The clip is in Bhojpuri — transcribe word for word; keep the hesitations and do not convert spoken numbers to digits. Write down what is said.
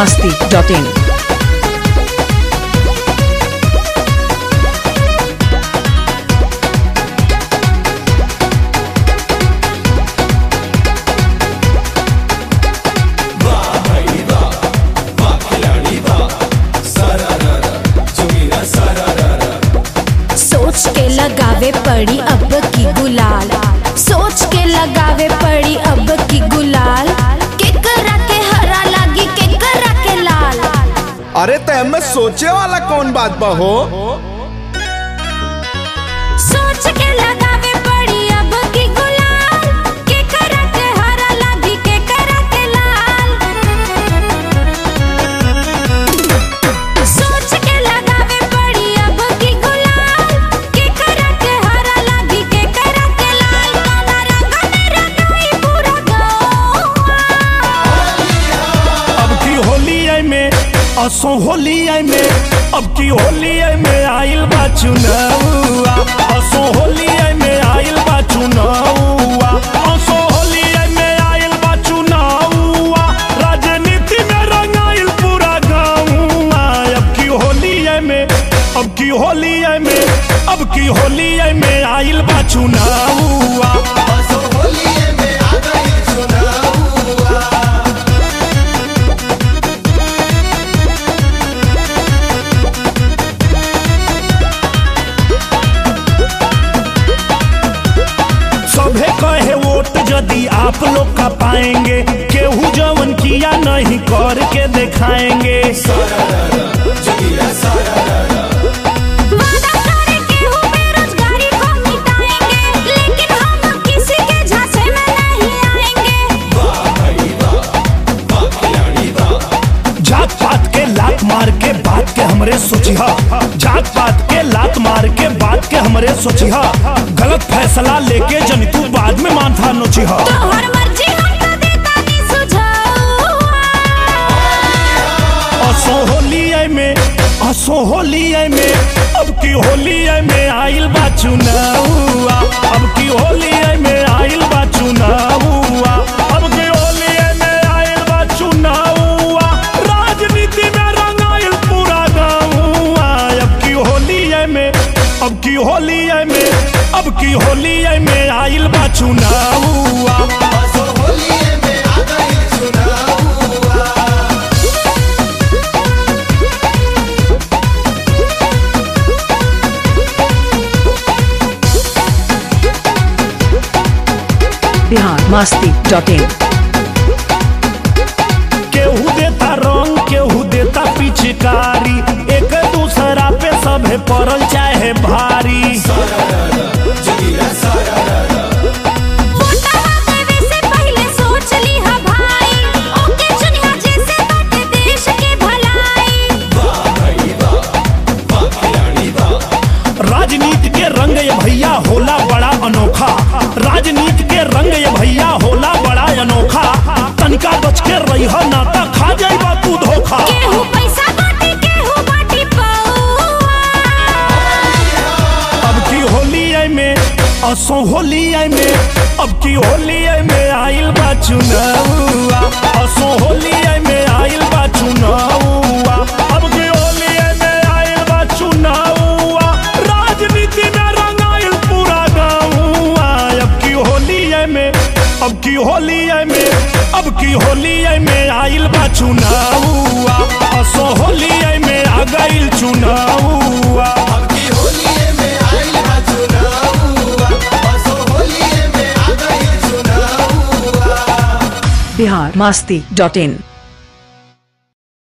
Masti dot in. सोच के लगावे पड़ी अब की गुलाल, सोच के लगावे पड़ी अब की गुलाल, केकरा के हरा लागी केकरा के लाल। अरे तय में सोचे वाला कौन बात बा हो? सोच के लगावे पड़ी अब की गुलाल, केकरा के हरा लागी केकरा के लाल। सोच के लगावे पड़ी अब की गुलाल, केकरा के हरा लागी केकरा के लाल। काला रंग में रंगाई पूरा गाँव। अब की होली आई में असो होली आई में, अब की होली आई में आइल बा चुनावा। असो होली आई में आइल बा चुनावा। असो होली आई में आइल बा चुनावा। राजनीति में रंगाइल पूरा गाँवा। अब की होली आई में, अब की होली आई में, अब की होली आई में आइल बा चुनावा। सभे कहे वोट यदि आप लोग का पाएंगे, केहू जवन किया नहीं करके दिखाएंगे। वादा करे केहू बेरोजगारी को मिटाएंगे, लेकिन हम किसी के झांसे में नहीं आएंगे। जात पात के लात मार के बात के हमरे सोचिहा, जात पात के लात मार के बात के हमरे सोचिहा। गलत फैसला लेके जन तू बाद में माथा नोचिहा। तोहर मर्जी हम तो देता नहीं सुझाव। असो होली आई में, असो होली आई में, अब की होली आई में आइल बा चुनावा। अब की होली आई में आइल बा चुनावा। अब की होली आई में आइल बा चुनावा। राजनीति में रंगाइल पूरा गाँवा। अब की होली आई में, अब की होली आई में, अब की होली आई में आइल बा चुनावा। बिहार मस्ती डॉट इन। केहू देता रंग केहू देता पिचकारी, एक दूसरा पे सभे पड़ल चाहे भारी। वोटवा देवे से पहले सोच लीहा भाई, ओके चुनिया जैसे बाटे देश के भलाई। राजनीति के रंग ये भैया होला बड़ा अनोखा। राजनीति के रंग ये भैया होला बड़ा अनोखा। तनिका बच के रही नाता खा जाइबा तू धोखा। केहू पैसा बाटी केहू बाटी पौआ। अब की होली आई में, असो होली आई में, अब की होली आई में आइल बा चुनावा। असो होली आई में आइल बा चुनावा। अब की होली आई में आइल बा चुनावा। राजनीति में रंगाइल पूरा गाँवा। अब की होली आई में, अब की होली आई में, अब की होली आई में आइल बा चुनावा। असो होली आई में आ गइल चुनावा। बिहार मस्ती डॉट इन।